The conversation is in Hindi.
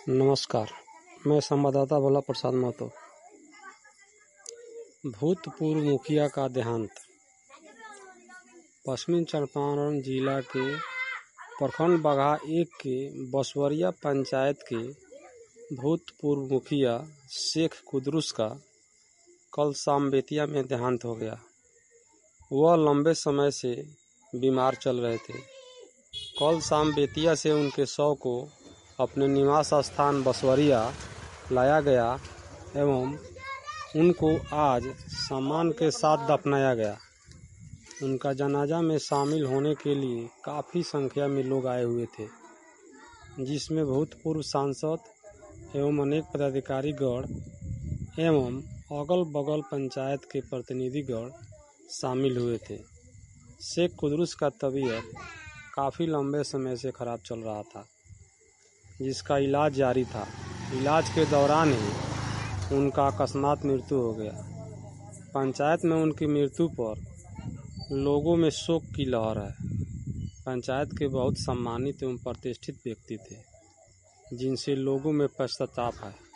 नमस्कार, मैं संवाददाता भोला प्रसाद महतो। भूतपूर्व मुखिया का देहांत। पश्चिमी चंपारण जिला के प्रखंड बगहा 1 के बसवरिया पंचायत के भूतपूर्व मुखिया शेख कुद्दूस का कल शाम बेतिया में देहांत हो गया। वह लंबे समय से बीमार चल रहे थे। कल शाम बेतिया से उनके शव को अपने निवास स्थान बसवरिया लाया गया एवं उनको आज सम्मान के साथ दफनाया गया। उनका जनाजा में शामिल होने के लिए काफ़ी संख्या में लोग आए हुए थे, जिसमें भूतपूर्व सांसद एवं अनेक पदाधिकारीगण एवं अगल बगल पंचायत के प्रतिनिधिगण शामिल हुए थे। शेख कुद्दूस का तबीयत काफ़ी लंबे समय से खराब चल रहा था, जिसका इलाज जारी था। इलाज के दौरान ही उनका अकस्मात मृत्यु हो गया। पंचायत में उनकी मृत्यु पर लोगों में शोक की लहर है। पंचायत के बहुत सम्मानित एवं प्रतिष्ठित व्यक्ति थे, जिनसे लोगों में पश्चाताप है।